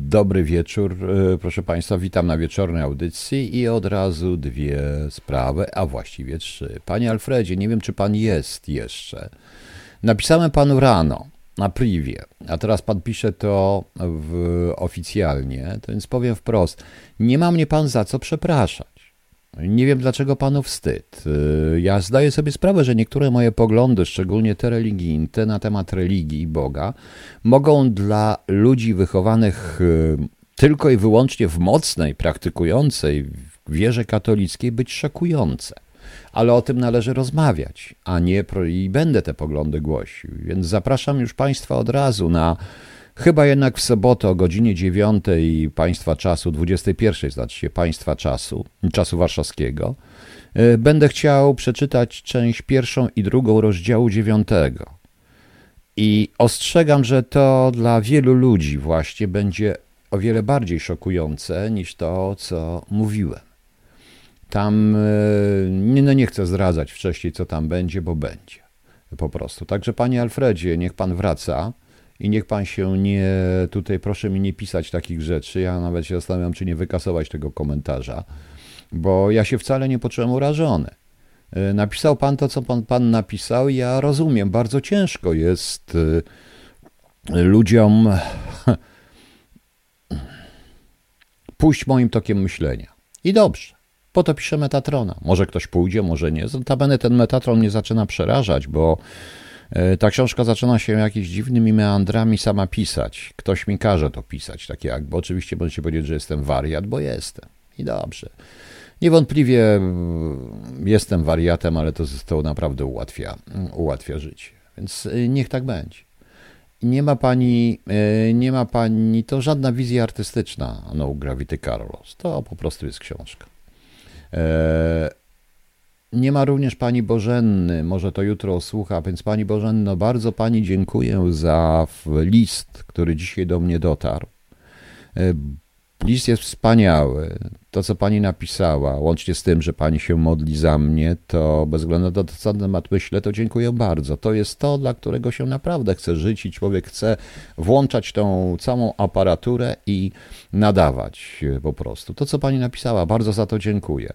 Dobry wieczór, proszę Państwa, witam na wieczornej audycji i od razu dwie sprawy, a właściwie trzy. Panie Alfredzie, nie wiem, czy Pan jest jeszcze. Napisałem Panu rano na privie, a teraz Pan pisze to oficjalnie, to więc powiem wprost, nie ma mnie Pan za co przepraszać. Nie wiem, dlaczego Panu wstyd. Ja zdaję sobie sprawę, że niektóre moje poglądy, szczególnie te religijne, te na temat religii i Boga, mogą dla ludzi wychowanych tylko i wyłącznie w mocnej, praktykującej wierze katolickiej być szokujące. Ale o tym należy rozmawiać, a nie i będę te poglądy głosił. Więc zapraszam już Państwa od razu na chyba jednak w sobotę o godzinie 9 Państwa czasu, 21, znaczy się Państwa czasu warszawskiego, będę chciał przeczytać część pierwszą i drugą rozdziału 9. I ostrzegam, że to dla wielu ludzi właśnie będzie o wiele bardziej szokujące niż to, co mówiłem. Tam nie chcę zdradzać wcześniej, co tam będzie, bo będzie po prostu. Także Panie Alfredzie, niech Pan wraca. I niech Pan się nie, tutaj proszę mi nie pisać takich rzeczy, ja nawet się zastanawiam, czy nie wykasować tego komentarza, bo ja się wcale nie poczułem urażony. Napisał Pan to, co Pan napisał i ja rozumiem, bardzo ciężko jest ludziom pójść moim tokiem myślenia. I dobrze, po to piszę Metatrona. Może ktoś pójdzie, może nie. Notabene ten Metatron mnie zaczyna przerażać, bo ta książka zaczyna się jakimiś dziwnymi meandrami sama pisać. Ktoś mi każe to pisać, takie jak, bo oczywiście możecie powiedzieć, że jestem wariat, bo jestem. I dobrze. Niewątpliwie jestem wariatem, ale to naprawdę ułatwia życie. Więc niech tak będzie. Nie ma pani, to żadna wizja artystyczna, No Gravity Carlos. To po prostu jest książka. Nie ma również Pani Bożenny, może to jutro słucha, więc Pani Bożenno, bardzo Pani dziękuję za list, który dzisiaj do mnie dotarł. List jest wspaniały. To, co Pani napisała, łącznie z tym, że Pani się modli za mnie, to bez względu na to, co na temat myślę, to dziękuję bardzo. To jest to, dla którego się naprawdę chce żyć i człowiek chce włączać tą całą aparaturę i nadawać po prostu. To, co Pani napisała, bardzo za to dziękuję.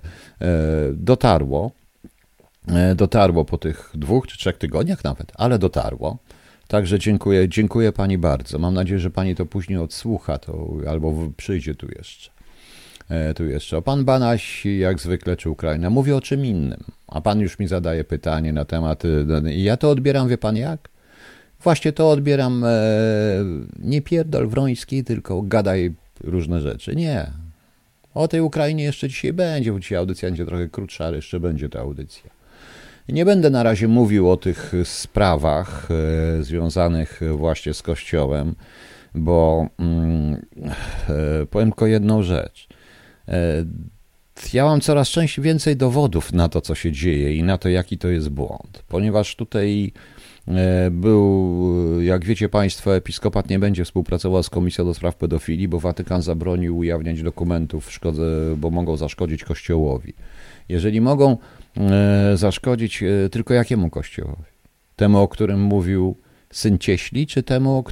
Dotarło po tych 2 czy 3 tygodniach nawet, ale dotarło. Także dziękuję Pani bardzo. Mam nadzieję, że Pani to później odsłucha albo przyjdzie tu jeszcze. O Pan Banaś, jak zwykle, czy Ukraina. Mówię o czym innym, a Pan już mi zadaje pytanie na temat... I ja to odbieram, wie Pan jak? Właśnie to odbieram, nie pierdol Wroński, tylko gadaj różne rzeczy. Nie. O tej Ukrainie jeszcze dzisiaj będzie, bo dzisiaj audycja będzie trochę krótsza, ale jeszcze będzie ta audycja. Nie będę na razie mówił o tych sprawach związanych właśnie z Kościołem, bo powiem tylko jedną rzecz. Ja mam coraz więcej dowodów na to, co się dzieje i na to, jaki to jest błąd, ponieważ tutaj jak wiecie Państwo, episkopat nie będzie współpracował z Komisją do Spraw Pedofilii, bo Watykan zabronił ujawniać dokumentów, bo mogą zaszkodzić Kościołowi. Jeżeli mogą zaszkodzić tylko jakiemu Kościołowi? Temu, o którym mówił syn cieśli, czy temu,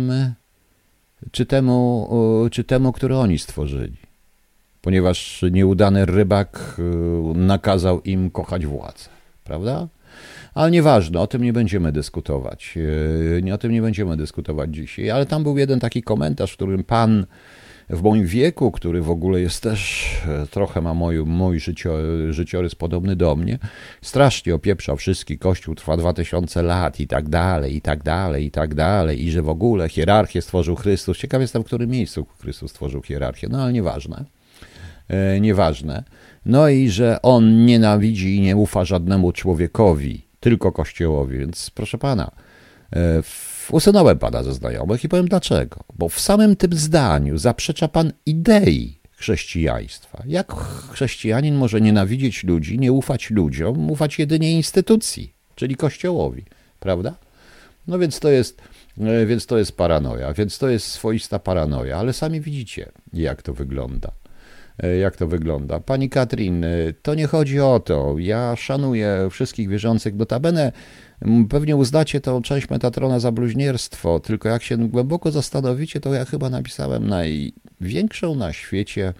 który oni stworzyli? Ponieważ nieudany rybak nakazał im kochać władzę, prawda? Ale nieważne, o tym nie będziemy dyskutować. O tym nie będziemy dyskutować dzisiaj. Ale tam był jeden taki komentarz, w którym pan w moim wieku, który w ogóle jest też trochę ma mój życiorys podobny do mnie, strasznie opieprzał wszystkich, Kościół trwa 2000 lat i tak dalej, i tak dalej, i tak dalej, i że w ogóle hierarchię stworzył Chrystus. Ciekaw jestem, w którym miejscu Chrystus stworzył hierarchię, no ale nieważne. No i że on nienawidzi i nie ufa żadnemu człowiekowi, tylko Kościołowi, więc proszę pana, usunąłem pana ze znajomych i powiem dlaczego. Bo w samym tym zdaniu zaprzecza pan idei chrześcijaństwa. Jak chrześcijanin może nienawidzieć ludzi, nie ufać ludziom, ufać jedynie instytucji, czyli Kościołowi, prawda? No więc to jest paranoja, więc to jest swoista paranoja, ale sami widzicie, jak to wygląda. Pani Katrin, to nie chodzi o to. Ja szanuję wszystkich wierzących. Notabene Pewnie uznacie tą część Metatrona za bluźnierstwo, tylko jak się głęboko zastanowicie, to ja chyba napisałem największą na świecie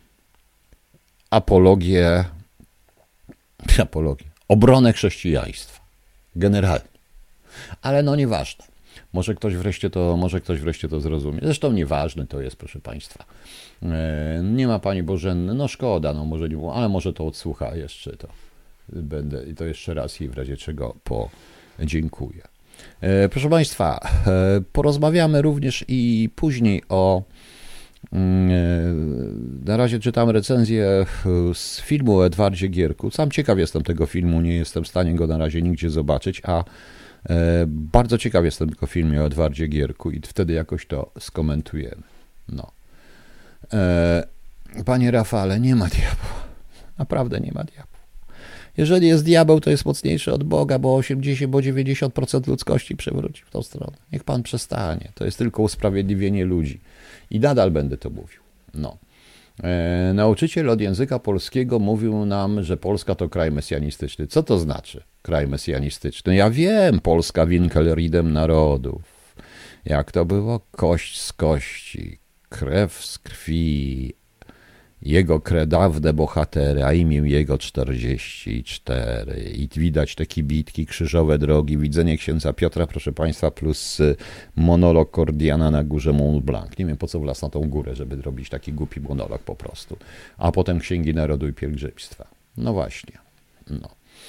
apologię, obronę chrześcijaństwa. Generalnie. Ale no nieważne. Może ktoś wreszcie to zrozumie. Zresztą nieważne to jest, proszę Państwa. Nie ma Pani Bożenny, no szkoda, no może nie, ale może to odsłucha jeszcze to. Będę i to jeszcze raz jej w razie czego podziękuję. Proszę Państwa, porozmawiamy również i później na razie czytam recenzję z filmu o Edwardzie Gierku. Sam ciekaw jestem tego filmu, nie jestem w stanie go na razie nigdzie zobaczyć, a bardzo ciekaw jestem tylko o filmie o Edwardzie Gierku i wtedy jakoś to skomentujemy. No. Panie Rafale, nie ma diabła. Naprawdę nie ma diabła. Jeżeli jest diabeł, to jest mocniejszy od Boga, bo 90% ludzkości przewróci w tą stronę. Niech pan przestanie. To jest tylko usprawiedliwienie ludzi. I nadal będę to mówił. No. Nauczyciel od języka polskiego mówił nam, że Polska to kraj mesjanistyczny. Co to znaczy kraj mesjanistyczny? Ja wiem, Polska winkelridem narodów. Jak to było? Kość z kości, krew z krwi. Jego kredawne bohatery, a imię jego 44. I widać te kibitki, krzyżowe drogi, widzenie księdza Piotra, proszę Państwa, plus monolog Kordiana na górze Mont Blanc. Nie wiem, po co wlazł na tą górę, żeby robić taki głupi monolog po prostu. A potem Księgi Narodu i Pielgrzymstwa. No właśnie. No.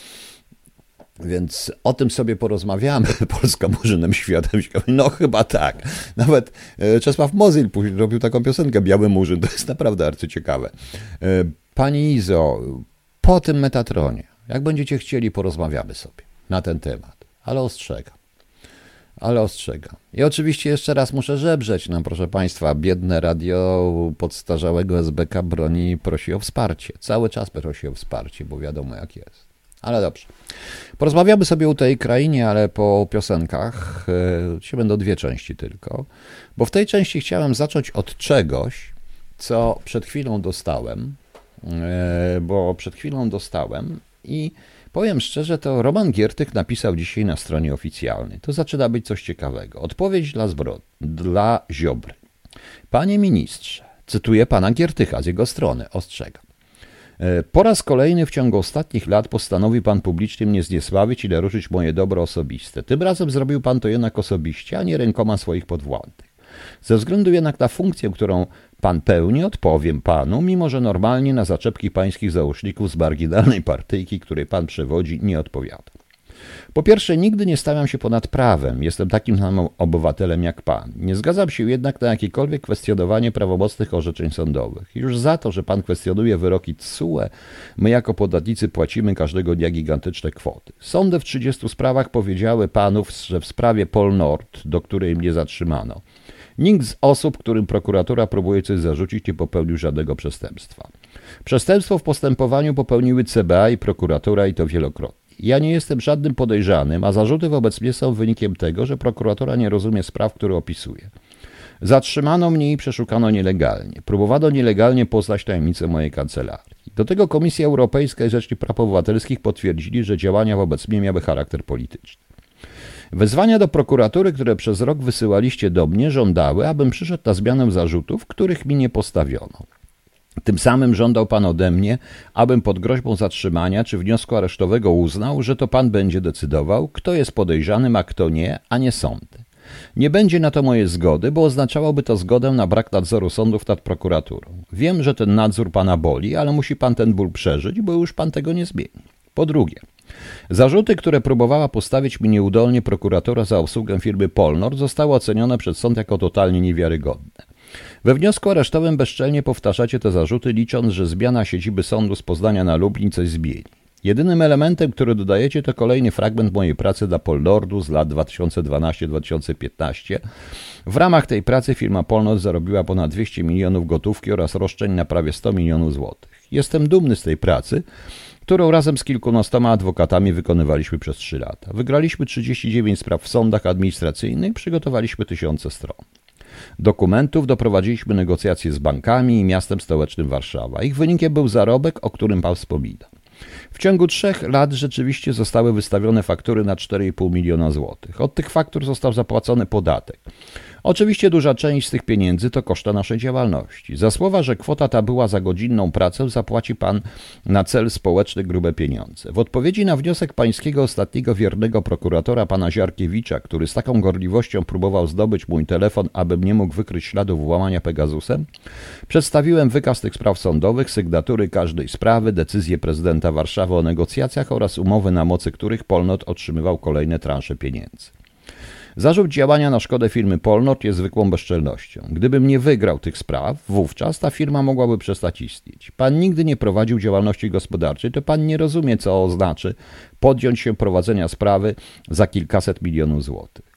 Więc o tym sobie porozmawiamy. Polska Murzynem Światem. No chyba tak. Nawet Czesław Mozyl robił taką piosenkę Biały Murzyn. To jest naprawdę arcyciekawe. Pani Izo, po tym Metatronie, jak będziecie chcieli, porozmawiamy sobie na ten temat. Ale ostrzegam. I oczywiście jeszcze raz muszę żebrzeć. No proszę Państwa, biedne radio podstarzałego SBK broni prosi o wsparcie. Cały czas prosi o wsparcie, bo wiadomo jak jest. Ale dobrze. Porozmawiamy sobie o tej krainie, ale po piosenkach. Dzisiaj będą dwie części tylko. Bo w tej części chciałem zacząć od czegoś, co przed chwilą dostałem. I powiem szczerze, to Roman Giertych napisał dzisiaj na stronie oficjalnej. To zaczyna być coś ciekawego. Odpowiedź dla Ziobry. Panie ministrze, cytuję pana Giertycha z jego strony, ostrzegam. Po raz kolejny w ciągu ostatnich lat postanowił pan publicznie mnie zniesławić i naruszyć moje dobro osobiste. Tym razem zrobił pan to jednak osobiście, a nie rękoma swoich podwładnych. Ze względu jednak na funkcję, którą pan pełni, odpowiem panu, mimo że normalnie na zaczepki pańskich załóżników z marginalnej partyjki, której pan przewodzi, nie odpowiadam. Po pierwsze, nigdy nie stawiam się ponad prawem, jestem takim samym obywatelem jak pan. Nie zgadzam się jednak na jakiekolwiek kwestionowanie prawomocnych orzeczeń sądowych. Już za to, że pan kwestionuje wyroki TSUE, my jako podatnicy płacimy każdego dnia gigantyczne kwoty. Sądy w 30 sprawach powiedziały panów, że w sprawie Polnord, do której mnie zatrzymano, nikt z osób, którym prokuratura próbuje coś zarzucić, nie popełnił żadnego przestępstwa. Przestępstwo w postępowaniu popełniły CBA i prokuratura i to wielokrotnie. Ja nie jestem żadnym podejrzanym, a zarzuty wobec mnie są wynikiem tego, że prokuratura nie rozumie spraw, które opisuje. Zatrzymano mnie i przeszukano nielegalnie. Próbowano nielegalnie poznać tajemnicę mojej kancelarii. Do tego Komisja Europejska i Rzecznik Praw Obywatelskich potwierdzili, że działania wobec mnie miały charakter polityczny. Wezwania do prokuratury, które przez rok wysyłaliście do mnie, żądały, abym przyszedł na zmianę zarzutów, których mi nie postawiono. Tym samym żądał pan ode mnie, abym pod groźbą zatrzymania czy wniosku aresztowego uznał, że to pan będzie decydował, kto jest podejrzanym, a kto nie, a nie sądy. Nie będzie na to mojej zgody, bo oznaczałoby to zgodę na brak nadzoru sądów nad prokuraturą. Wiem, że ten nadzór pana boli, ale musi pan ten ból przeżyć, bo już pan tego nie zmieni. Po drugie, zarzuty, które próbowała postawić mi nieudolnie prokuratura za obsługę firmy Polnord, zostały ocenione przez sąd jako totalnie niewiarygodne. We wniosku aresztowym bezczelnie powtarzacie te zarzuty, licząc, że zmiana siedziby sądu z Poznania na Lublin coś zmieni. Jedynym elementem, który dodajecie, to kolejny fragment mojej pracy dla Polnordu z lat 2012-2015. W ramach tej pracy firma Polnord zarobiła ponad 200 milionów gotówki oraz roszczeń na prawie 100 milionów złotych. Jestem dumny z tej pracy, którą razem z kilkunastoma adwokatami wykonywaliśmy przez 3 lata. Wygraliśmy 39 spraw w sądach administracyjnych, przygotowaliśmy tysiące stron dokumentów, doprowadziliśmy negocjacje z bankami i miastem stołecznym Warszawa. Ich wynikiem był zarobek, o którym pan wspomina. W ciągu 3 lat rzeczywiście zostały wystawione faktury na 4,5 miliona złotych. Od tych faktur został zapłacony podatek. Oczywiście duża część z tych pieniędzy to koszta naszej działalności. Za słowa, że kwota ta była za godzinną pracę, zapłaci pan na cel społeczny grube pieniądze. W odpowiedzi na wniosek pańskiego ostatniego wiernego prokuratora, pana Ziarkiewicza, który z taką gorliwością próbował zdobyć mój telefon, abym nie mógł wykryć śladów włamania Pegasusem, przedstawiłem wykaz tych spraw sądowych, sygnatury każdej sprawy, decyzję prezydenta Warszawy o negocjacjach oraz umowy, na mocy których Polnot otrzymywał kolejne transze pieniędzy. Zarzut działania na szkodę firmy Polnot jest zwykłą bezczelnością. Gdybym nie wygrał tych spraw, wówczas ta firma mogłaby przestać istnieć. Pan nigdy nie prowadził działalności gospodarczej, to pan nie rozumie, co oznacza podjąć się prowadzenia sprawy za kilkaset milionów złotych.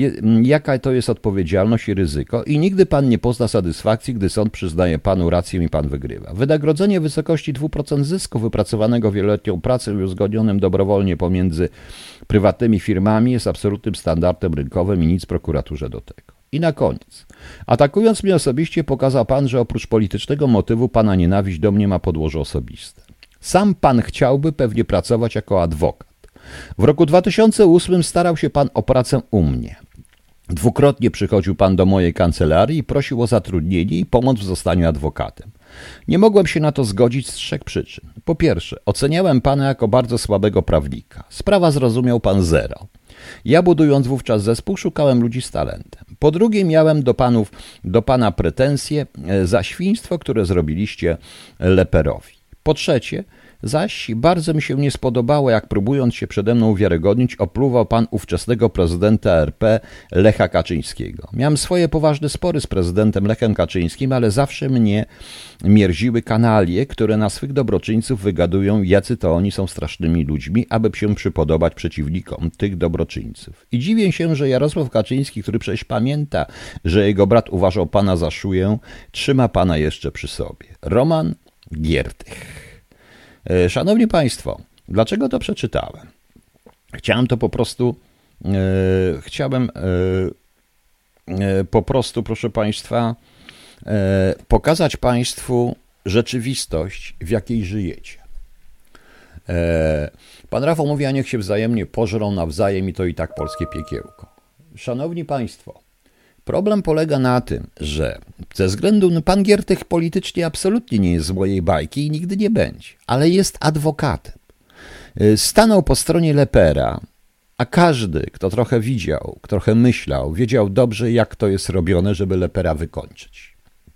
Jaka to jest odpowiedzialność i ryzyko i nigdy pan nie pozna satysfakcji, gdy sąd przyznaje panu rację i pan wygrywa. Wynagrodzenie w wysokości 2% zysku wypracowanego wieloletnią pracą i uzgodnionym dobrowolnie pomiędzy prywatnymi firmami jest absolutnym standardem rynkowym i nic prokuraturze do tego. I na koniec. Atakując mnie osobiście, pokazał pan, że oprócz politycznego motywu pana nienawiść do mnie ma podłoże osobiste. Sam pan chciałby pewnie pracować jako adwokat. W roku 2008 starał się pan o pracę u mnie. Dwukrotnie przychodził pan do mojej kancelarii i prosił o zatrudnienie i pomoc w zostaniu adwokatem. Nie mogłem się na to zgodzić z 3 przyczyn. Po pierwsze, oceniałem pana jako bardzo słabego prawnika. Sprawa zrozumiał pan zero. Ja, budując wówczas zespół, szukałem ludzi z talentem. Po drugie, miałem do pana pretensje za świństwo, które zrobiliście Leperowi. Po trzecie, zaś bardzo mi się nie spodobało, jak próbując się przede mną uwiarygodnić, opluwał pan ówczesnego prezydenta RP Lecha Kaczyńskiego. Miałem swoje poważne spory z prezydentem Lechem Kaczyńskim, ale zawsze mnie mierziły kanalie, które na swych dobroczyńców wygadują, jacy to oni są strasznymi ludźmi, aby się przypodobać przeciwnikom tych dobroczyńców. I dziwię się, że Jarosław Kaczyński, który przecież pamięta, że jego brat uważał pana za szuję, trzyma pana jeszcze przy sobie. Roman Giertych. Szanowni Państwo, dlaczego to przeczytałem? Chciałem to po prostu, proszę Państwa, pokazać Państwu rzeczywistość, w jakiej żyjecie. Pan Rafał mówi, a niech się wzajemnie pożrą nawzajem i to i tak polskie piekiełko. Szanowni Państwo, problem polega na tym, że ze względu na pan Giertych politycznie absolutnie nie jest z mojej bajki i nigdy nie będzie, ale jest adwokatem. Stanął po stronie Lepera, a każdy, kto trochę widział, trochę myślał, wiedział dobrze, jak to jest robione, żeby Lepera wykończyć.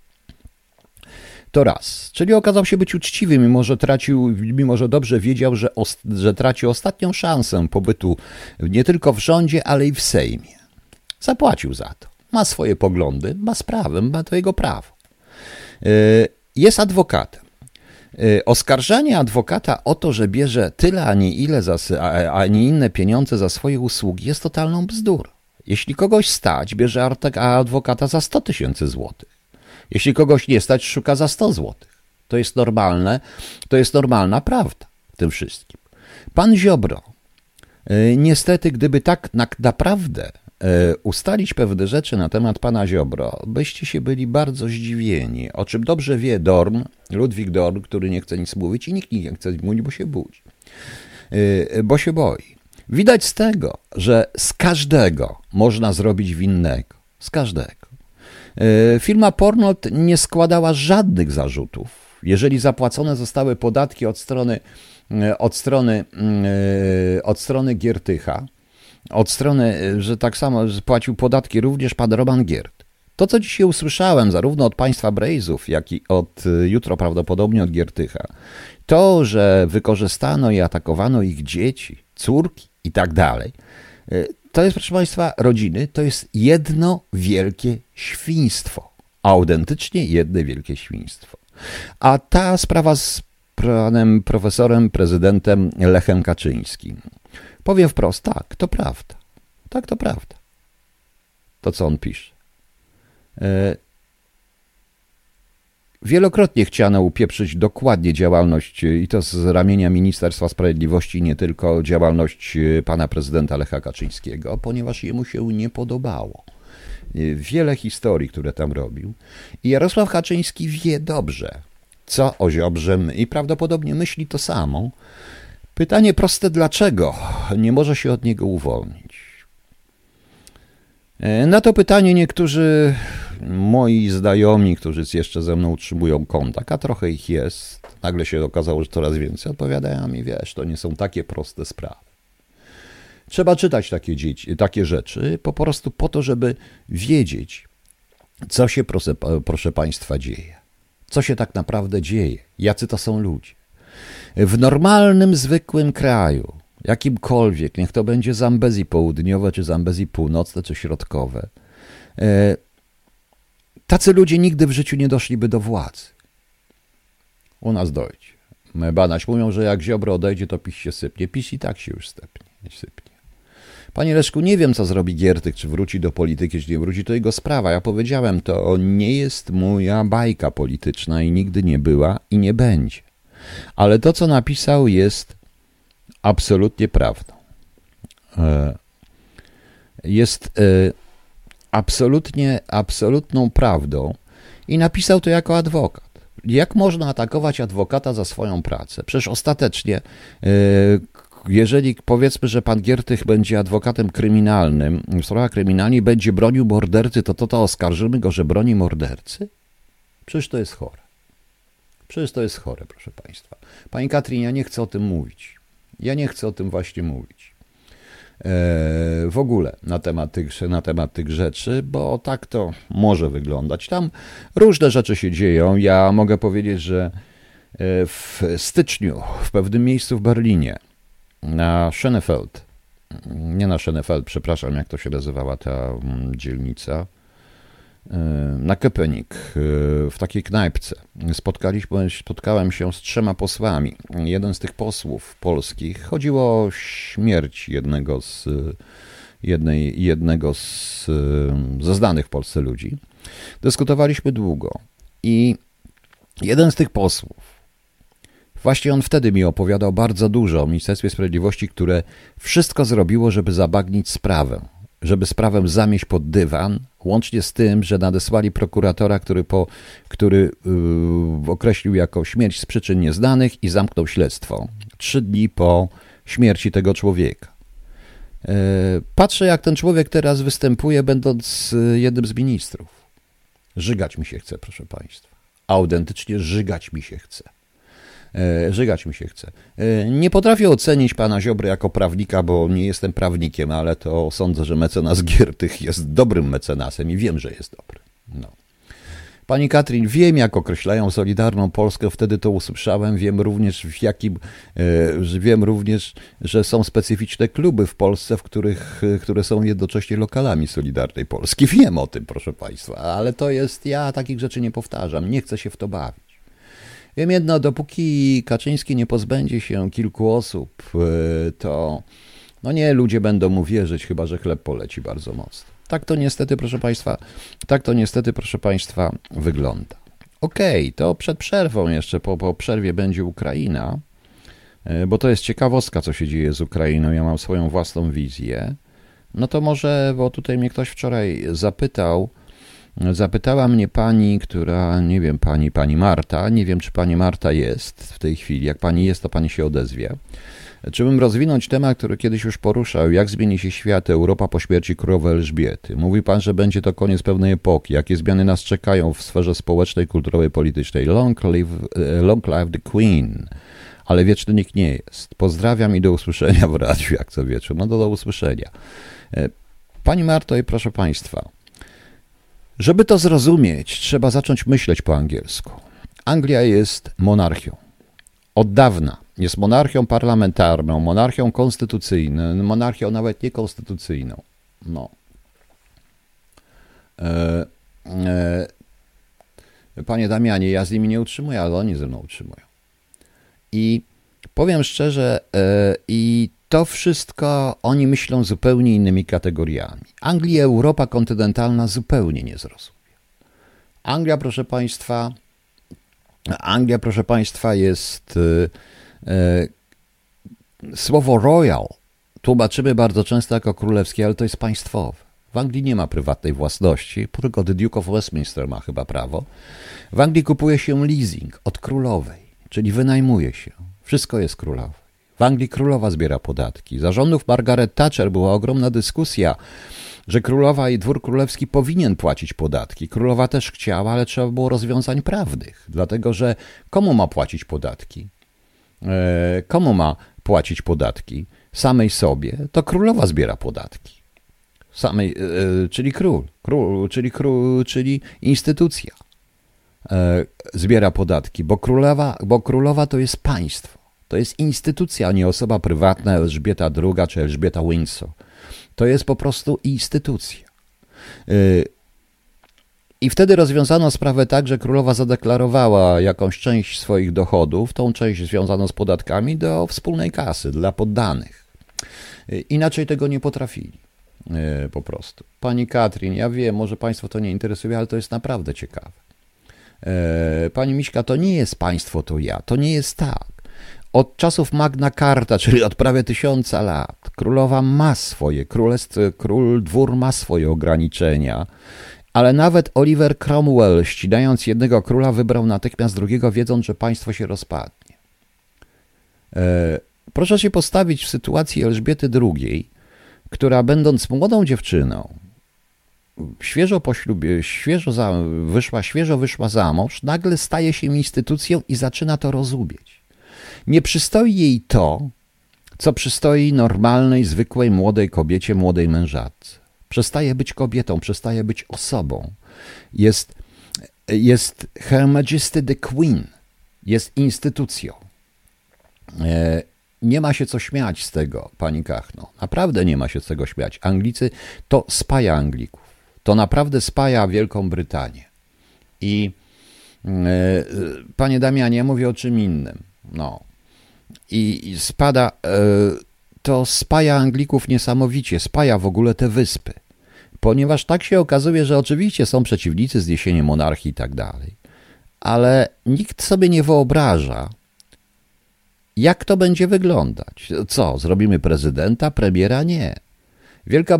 To raz. Czyli okazał się być uczciwy, mimo że dobrze wiedział, że traci ostatnią szansę pobytu nie tylko w rządzie, ale i w Sejmie. Zapłacił za to. Ma swoje poglądy, ma sprawę, ma to jego prawo. Jest adwokatem. Oskarżanie adwokata o to, że bierze tyle, a nie inne pieniądze za swoje usługi jest totalną bzdurą. Jeśli kogoś stać, bierze adwokata za 100 000 złotych. Jeśli kogoś nie stać, szuka za 100 złotych. To jest normalne, to jest normalna prawda w tym wszystkim. Pan Ziobro, niestety, gdyby tak naprawdę ustalić pewne rzeczy na temat pana Ziobro, byście się byli bardzo zdziwieni, o czym dobrze wie Dorn, Ludwik Dorn, który nie chce nic mówić i nikt nie chce mówić, bo się boi. Widać z tego, że z każdego można zrobić winnego. Z każdego. Firma Polnot nie składała żadnych zarzutów. Jeżeli zapłacone zostały podatki od strony Giertycha, od strony, że tak samo płacił podatki również pan Roman Giert. To, co dzisiaj usłyszałem zarówno od państwa Brejzów, jak i jutro prawdopodobnie od Giertycha, to, że wykorzystano i atakowano ich dzieci, córki i tak dalej, to jest, proszę państwa, rodziny, to jest jedno wielkie świństwo. Autentycznie jedno wielkie świństwo. A ta sprawa z panem profesorem, prezydentem Lechem Kaczyńskim. Powiem wprost, tak, to prawda. Tak, to prawda. To, co on pisze. Wielokrotnie chciano upieprzyć dokładnie działalność, i to z ramienia Ministerstwa Sprawiedliwości, nie tylko działalność pana prezydenta Lecha Kaczyńskiego, ponieważ jemu się nie podobało. Wiele historii, które tam robił. I Jarosław Kaczyński wie dobrze, co o Ziobrze i prawdopodobnie myśli to samo. Pytanie proste, dlaczego nie może się od niego uwolnić? Na to pytanie niektórzy moi znajomi, którzy jeszcze ze mną utrzymują kontakt, a trochę ich jest, nagle się okazało, że coraz więcej, odpowiadają mi, wiesz, to nie są takie proste sprawy. Trzeba czytać takie rzeczy po prostu po to, żeby wiedzieć, co się, proszę Państwa, dzieje. Co się tak naprawdę dzieje, jacy to są ludzie. W normalnym, zwykłym kraju, jakimkolwiek, niech to będzie Zambezji Południowe, czy Zambezji Północne, czy Środkowe, tacy ludzie nigdy w życiu nie doszliby do władzy. U nas dojdzie. Banaś mówią, że jak Ziobro odejdzie, to PiS się sypnie. PiS i tak się już sypnie. Panie Leszku, nie wiem, co zrobi Giertych, czy wróci do polityki, czy nie wróci, to jego sprawa. Ja powiedziałem, to nie jest moja bajka polityczna i nigdy nie była i nie będzie. Ale to, co napisał, jest absolutnie prawdą. Jest absolutną prawdą i napisał to jako adwokat. Jak można atakować adwokata za swoją pracę? Przecież ostatecznie, jeżeli powiedzmy, że pan Giertych będzie adwokatem kryminalnym, w sprawach kryminalnych będzie bronił mordercy, to oskarżymy go, że broni mordercy? Przecież to jest chore. Przecież to jest chore, proszę Państwa. Pani Katrin, ja nie chcę o tym mówić. Ja nie chcę o tym właśnie mówić. W ogóle na temat tych rzeczy, bo tak to może wyglądać. Tam różne rzeczy się dzieją. Ja mogę powiedzieć, że w styczniu w pewnym miejscu w Berlinie na Schönefeld, nie na Schönefeld, przepraszam, jak to się nazywała ta dzielnica, na Köpenick, w takiej knajpce. Spotkałem się z 3 posłami. Jeden z tych posłów polskich, chodziło o śmierć jednego ze znanych w Polsce ludzi. Dyskutowaliśmy długo i jeden z tych posłów, właśnie on wtedy mi opowiadał bardzo dużo o Ministerstwie Sprawiedliwości, które wszystko zrobiło, żeby zabagnić sprawę, żeby sprawę zamieść pod dywan, łącznie z tym, że nadesłali prokuratora, który określił jako śmierć z przyczyn nieznanych i zamknął śledztwo 3 dni po śmierci tego człowieka. Patrzę, jak ten człowiek teraz występuje, będąc jednym z ministrów. Żygać mi się chce, proszę Państwa. Autentycznie żygać mi się chce. Nie potrafię ocenić pana Ziobry jako prawnika, bo nie jestem prawnikiem, ale to sądzę, że mecenas Giertych jest dobrym mecenasem i wiem, że jest dobry. No. Pani Katrin, wiem, jak określają Solidarną Polskę, wtedy to usłyszałem, wiem również, że są specyficzne kluby w Polsce, które są jednocześnie lokalami Solidarnej Polski. Wiem o tym, proszę Państwa, ale to jest, ja takich rzeczy nie powtarzam, nie chcę się w to bawić. Wiem jedno, dopóki Kaczyński nie pozbędzie się kilku osób, to ludzie będą mu wierzyć, chyba że chleb poleci bardzo mocno. Tak to niestety, proszę Państwa, wygląda. Okej, to przed przerwą jeszcze, po przerwie będzie Ukraina, bo to jest ciekawostka, co się dzieje z Ukrainą. Ja mam swoją własną wizję. No to może, bo tutaj mnie ktoś wczoraj zapytała mnie pani, która, nie wiem, pani Marta, nie wiem, czy pani Marta jest w tej chwili. Jak pani jest, to pani się odezwie. Czy bym rozwinąć temat, który kiedyś już poruszał, jak zmieni się świat, Europa po śmierci królowej Elżbiety? Mówi pan, że będzie to koniec pewnej epoki. Jakie zmiany nas czekają w sferze społecznej, kulturowej, politycznej? Long live the Queen. Ale wieczny nikt nie jest. Pozdrawiam i do usłyszenia w radiu, jak co wieczór. No do usłyszenia. Pani Marto i proszę Państwa, żeby to zrozumieć, trzeba zacząć myśleć po angielsku. Anglia jest monarchią. Od dawna jest monarchią parlamentarną, monarchią konstytucyjną, monarchią nawet niekonstytucyjną. No. Panie Damianie, ja z nimi nie utrzymuję, ale oni ze mną utrzymują. I powiem szczerze, i to wszystko oni myślą zupełnie innymi kategoriami. Anglia, Europa kontynentalna zupełnie nie zrozumie. Anglia, proszę Państwa, jest słowo royal tłumaczymy bardzo często jako królewskie, ale to jest państwowe. W Anglii nie ma prywatnej własności, tylko The Duke of Westminster ma chyba prawo. W Anglii kupuje się leasing od królowej, czyli wynajmuje się. Wszystko jest królowe. W Anglii królowa zbiera podatki. Za rządów Margaret Thatcher była ogromna dyskusja, że królowa i dwór królewski powinien płacić podatki. Królowa też chciała, ale trzeba było rozwiązań prawnych, dlatego że komu ma płacić podatki? Komu ma płacić podatki? Samej sobie. To królowa zbiera podatki. Czyli czyli instytucja zbiera podatki, bo królowa to jest państwo. To jest instytucja, a nie osoba prywatna Elżbieta II czy Elżbieta Windsor. To jest po prostu instytucja. I wtedy rozwiązano sprawę tak, że królowa zadeklarowała jakąś część swoich dochodów, tą część związaną z podatkami, do wspólnej kasy dla poddanych. Inaczej tego nie potrafili. Po prostu. Pani Katrin, ja wiem, może Państwo to nie interesuje, ale to jest naprawdę ciekawe. Pani Miśka, to nie jest państwo, to ja. To nie jest tak. Od czasów Magna Carta, czyli od prawie 1000 lat, królowa ma swoje, dwór ma swoje ograniczenia, ale nawet Oliver Cromwell, ścinając jednego króla, wybrał natychmiast drugiego, wiedząc, że państwo się rozpadnie. Proszę się postawić w sytuacji Elżbiety II, która będąc młodą dziewczyną, świeżo wyszła za mąż, nagle staje się instytucją i zaczyna to rozumieć. Nie przystoi jej to, co przystoi normalnej, zwykłej, młodej kobiecie, młodej mężatce. Przestaje być kobietą, przestaje być osobą. Jest Her Majesty the Queen, jest instytucją. Nie ma się co śmiać z tego, pani Kachno. Naprawdę nie ma się z tego śmiać. Anglicy, to spaja Anglików. To naprawdę spaja Wielką Brytanię. I panie Damianie, ja mówię o czym innym. No. I to spaja Anglików niesamowicie, spaja w ogóle te wyspy. Ponieważ tak się okazuje, że oczywiście są przeciwnicy zniesienia monarchii i tak dalej. Ale nikt sobie nie wyobraża, jak to będzie wyglądać. Co, zrobimy prezydenta, premiera? Nie. Wielka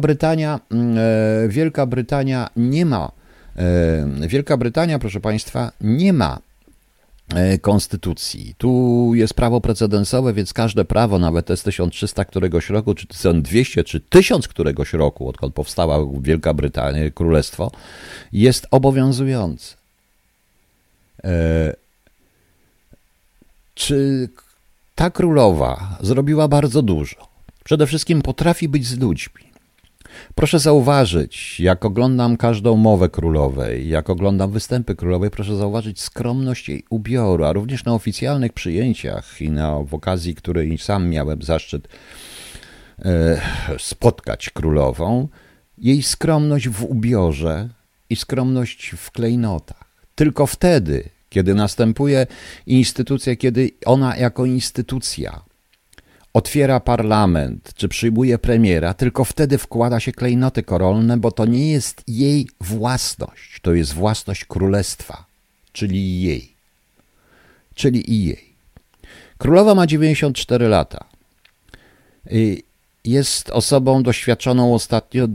Brytania, proszę Państwa, nie ma konstytucji. Tu jest prawo precedensowe, więc każde prawo, nawet te z 1300 któregoś roku, czy 1200, czy 1000 któregoś roku, odkąd powstała Wielka Brytania, Królestwo, jest obowiązujące. Czy ta królowa zrobiła bardzo dużo? Przede wszystkim potrafi być z ludźmi. Proszę zauważyć, jak oglądam każdą mowę królowej, jak oglądam występy królowej, proszę zauważyć skromność jej ubioru, a również na oficjalnych przyjęciach i w okazji, której sam miałem zaszczyt spotkać królową, jej skromność w ubiorze i skromność w klejnotach. Tylko wtedy, kiedy następuje instytucja, kiedy ona jako instytucja otwiera parlament, czy przyjmuje premiera, tylko wtedy wkłada się klejnoty koronne, bo to nie jest jej własność, to jest własność królestwa, czyli jej. Czyli i jej. Królowa ma 94 lata. Jest osobą doświadczoną ostatnio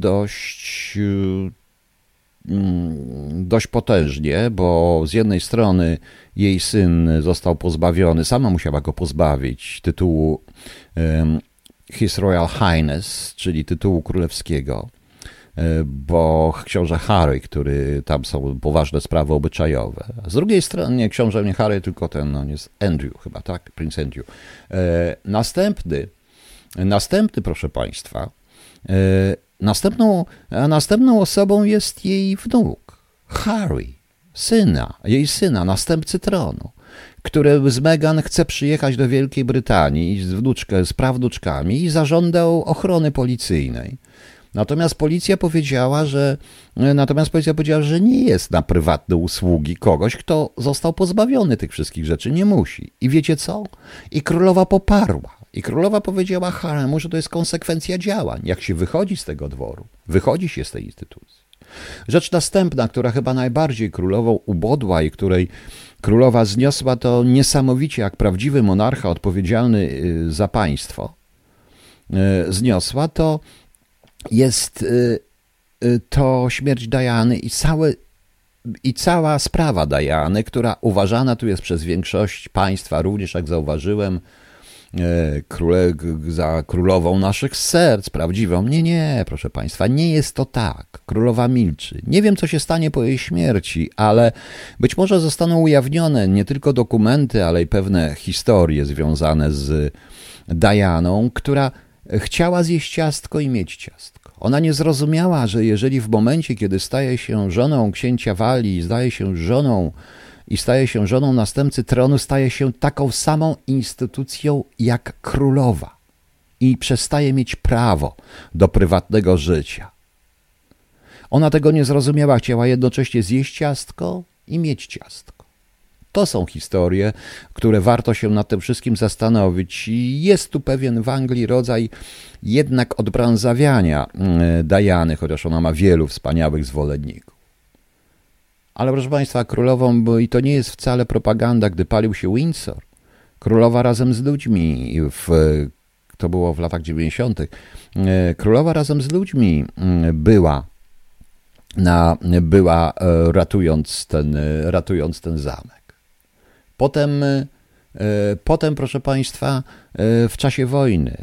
dość potężnie, bo z jednej strony jej syn został pozbawiony, sama musiała go pozbawić tytułu His Royal Highness, czyli tytułu królewskiego, bo książę Harry, który tam są poważne sprawy obyczajowe. Z drugiej strony, nie książę nie Harry, tylko ten, on jest Andrew chyba, tak? Prince Andrew. Następny, proszę Państwa, następną osobą jest jej wnuk, Harry, jej syna, następcy tronu, który z Meghan chce przyjechać do Wielkiej Brytanii z prawnuczkami i zażądał ochrony policyjnej. Natomiast policja powiedziała, że nie jest na prywatne usługi kogoś, kto został pozbawiony tych wszystkich rzeczy, nie musi. I wiecie co? I królowa poparła. I królowa powiedziała Haremu, że to jest konsekwencja działań. Jak się wychodzi z tego dworu, wychodzi się z tej instytucji. Rzecz następna, która chyba najbardziej królową ubodła i której królowa zniosła to niesamowicie, jak prawdziwy monarcha odpowiedzialny za państwo, zniosła, to jest to śmierć Diany i cała sprawa Diany, która uważana tu jest przez większość państwa, również jak zauważyłem, za królową naszych serc, prawdziwą. Nie, proszę państwa, nie jest to tak. Królowa milczy. Nie wiem, co się stanie po jej śmierci, ale być może zostaną ujawnione nie tylko dokumenty, ale i pewne historie związane z Dianą, która chciała zjeść ciastko i mieć ciastko. Ona nie zrozumiała, że jeżeli w momencie, kiedy staje się żoną księcia Walii, staje się żoną następcy tronu, staje się taką samą instytucją jak królowa i przestaje mieć prawo do prywatnego życia. Ona tego nie zrozumiała, chciała jednocześnie zjeść ciastko i mieć ciastko. To są historie, które warto się nad tym wszystkim zastanowić i jest tu pewien w Anglii rodzaj jednak odbrązawiania Diany, chociaż ona ma wielu wspaniałych zwolenników. Ale proszę państwa, królową, bo i to nie jest wcale propaganda, gdy palił się Windsor. Królowa razem z ludźmi, to było w latach 90., królowa razem z ludźmi była ratując ten zamek. Potem, proszę państwa, w czasie wojny,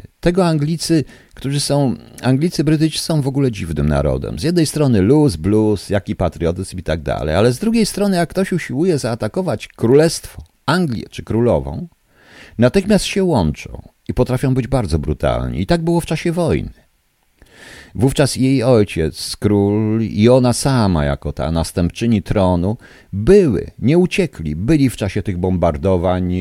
Anglicy Brytyjczycy są w ogóle dziwnym narodem. Z jednej strony luz, blues, jaki patriotyzm i tak dalej, ale z drugiej strony, jak ktoś usiłuje zaatakować królestwo, Anglię czy królową, natychmiast się łączą i potrafią być bardzo brutalni. I tak było w czasie wojny. Wówczas jej ojciec, król i ona sama, jako ta następczyni tronu, nie uciekli, byli w czasie tych bombardowań,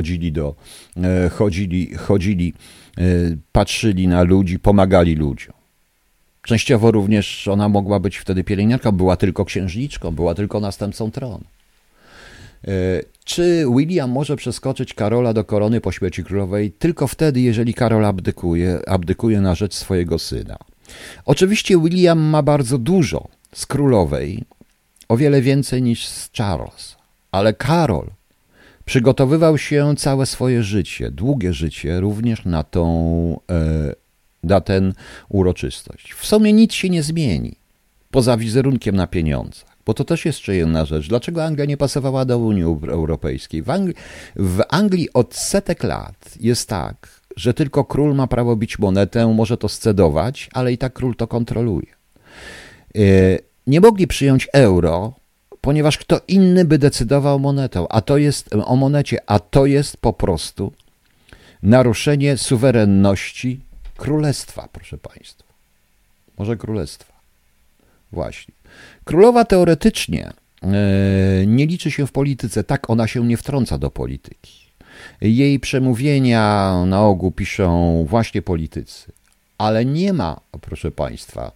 chodzili, patrzyli na ludzi, pomagali ludziom. Częściowo również ona mogła być wtedy pielęgniarką, była tylko księżniczką, była tylko następcą tronu. Czy William może przeskoczyć Karola do korony po śmierci królowej? Tylko wtedy, jeżeli Karol abdykuje na rzecz swojego syna. Oczywiście William ma bardzo dużo z królowej, o wiele więcej niż z Charles, ale Karol przygotowywał się całe swoje życie, długie życie, również na tę uroczystość. W sumie nic się nie zmieni, poza wizerunkiem na pieniądzach, bo to też jeszcze jedna rzecz. Dlaczego Anglia nie pasowała do Unii Europejskiej? W Anglii od setek lat jest tak, że tylko król ma prawo bić monetę, może to scedować, ale i tak król to kontroluje. Nie mogli przyjąć euro, ponieważ kto inny by decydował o monecie, a to jest po prostu naruszenie suwerenności królestwa, proszę państwa. Może królestwa. Właśnie. Królowa teoretycznie nie liczy się w polityce, tak ona się nie wtrąca do polityki. Jej przemówienia na ogół piszą właśnie politycy, ale nie ma, proszę państwa,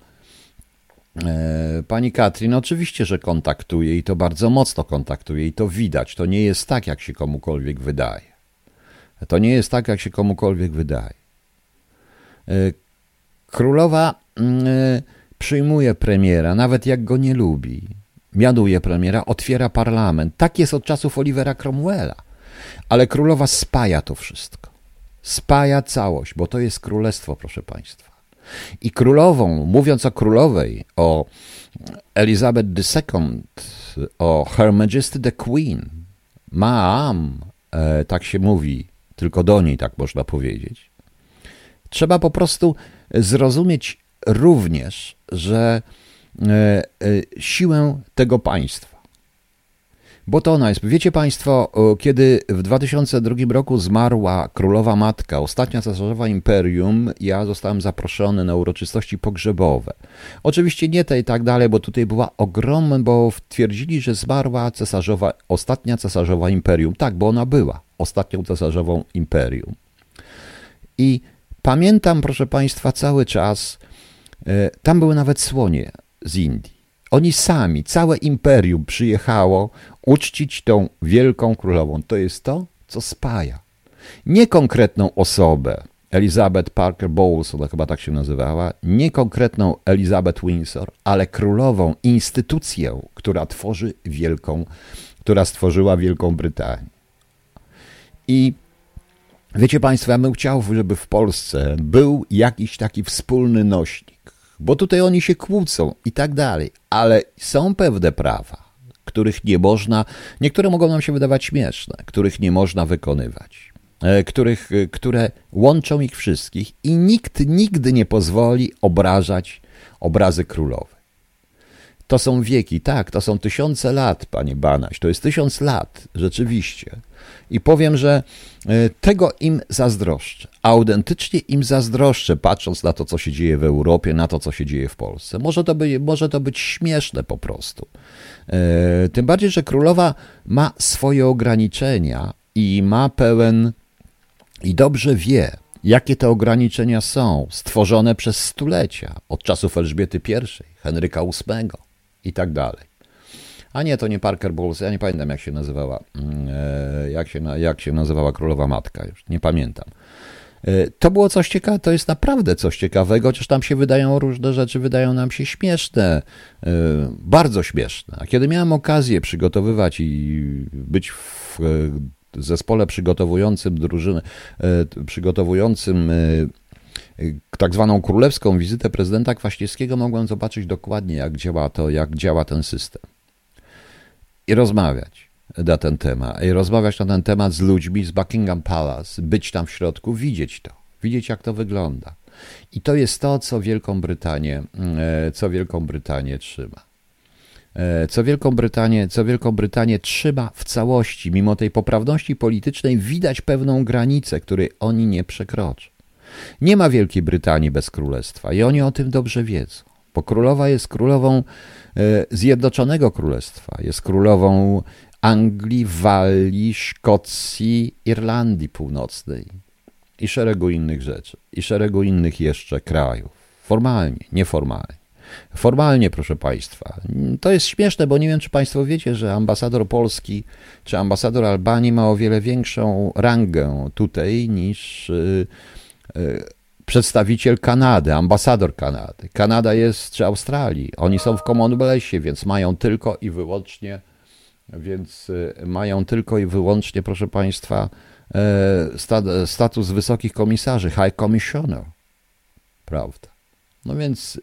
pani Katrin oczywiście, że kontaktuje i to bardzo mocno kontaktuje i to widać, to nie jest tak, jak się komukolwiek wydaje. To nie jest tak, jak się komukolwiek wydaje. Królowa przyjmuje premiera, nawet jak go nie lubi, mianuje premiera, otwiera parlament. Tak jest od czasów Olivera Cromwella. Ale królowa spaja to wszystko. Spaja całość, bo to jest królestwo, proszę państwa. I królową, mówiąc o królowej, o Elizabeth II, o Her Majesty the Queen, tak się mówi, tylko do niej tak można powiedzieć. Trzeba po prostu zrozumieć również, że siłę tego państwa. Bo to ona jest. Wiecie państwo, kiedy w 2002 roku zmarła królowa matka, ostatnia cesarzowa imperium, ja zostałem zaproszony na uroczystości pogrzebowe. Oczywiście nie te i tak dalej, bo tutaj była ogromna, bo twierdzili, że zmarła ostatnia cesarzowa imperium. Tak, bo ona była ostatnią cesarzową imperium. I pamiętam, proszę państwa, cały czas, tam były nawet słonie z Indii. Oni sami, całe imperium przyjechało uczcić tą wielką królową. To jest to, co spaja. Nie konkretną osobę, Elizabeth Parker Bowles, ona chyba tak się nazywała, nie konkretną Elizabeth Windsor, ale królową, instytucję, która stworzyła Wielką Brytanię. I wiecie państwo, ja bym chciał, żeby w Polsce był jakiś taki wspólny nośnik. bo tutaj oni się kłócą i tak dalej, ale są pewne prawa, których nie można, niektóre mogą nam się wydawać śmieszne, których nie można wykonywać, które łączą ich wszystkich i nikt nigdy nie pozwoli obrażać obrazy królowej. To są wieki, tak, to są tysiące lat, panie Banaś, to jest 1000 lat, rzeczywiście. I powiem, że tego im zazdroszczę, autentycznie im zazdroszczę, patrząc na to, co się dzieje w Europie, na to, co się dzieje w Polsce. Może to być śmieszne po prostu. Tym bardziej, że królowa ma swoje ograniczenia i ma pełen, i dobrze wie, jakie te ograniczenia są, stworzone przez stulecia, od czasów Elżbiety I, Henryka VIII i tak dalej. A nie, to nie Parker Bowles, ja nie pamiętam jak się nazywała królowa matka, już nie pamiętam. To było coś ciekawego, to jest naprawdę coś ciekawego, chociaż tam się wydają różne rzeczy, wydają nam się śmieszne, bardzo śmieszne. A kiedy miałem okazję przygotowywać i być w zespole przygotowującym tak zwaną królewską wizytę prezydenta Kwaśniewskiego, mogłem zobaczyć dokładnie, jak działa ten system. I rozmawiać na ten temat z ludźmi z Buckingham Palace, być tam w środku, widzieć jak to wygląda. I to jest to, co Wielką Brytanię trzyma. Co Wielką Brytanię trzyma w całości, mimo tej poprawności politycznej, widać pewną granicę, której oni nie przekroczą. Nie ma Wielkiej Brytanii bez królestwa i oni o tym dobrze wiedzą, bo królowa jest królową Zjednoczonego Królestwa, jest królową Anglii, Walii, Szkocji, Irlandii Północnej i szeregu innych rzeczy, i szeregu innych jeszcze krajów, formalnie, nieformalnie. Formalnie, proszę Państwa, to jest śmieszne, bo nie wiem, czy Państwo wiecie, że ambasador Polski czy ambasador Albanii ma o wiele większą rangę tutaj niż przedstawiciel Kanady, ambasador Kanady. Kanada jest, czy Australii, oni są w Commonwealthie, więc mają tylko i wyłącznie, proszę Państwa, status wysokich komisarzy, High Commissioner, prawda? No więc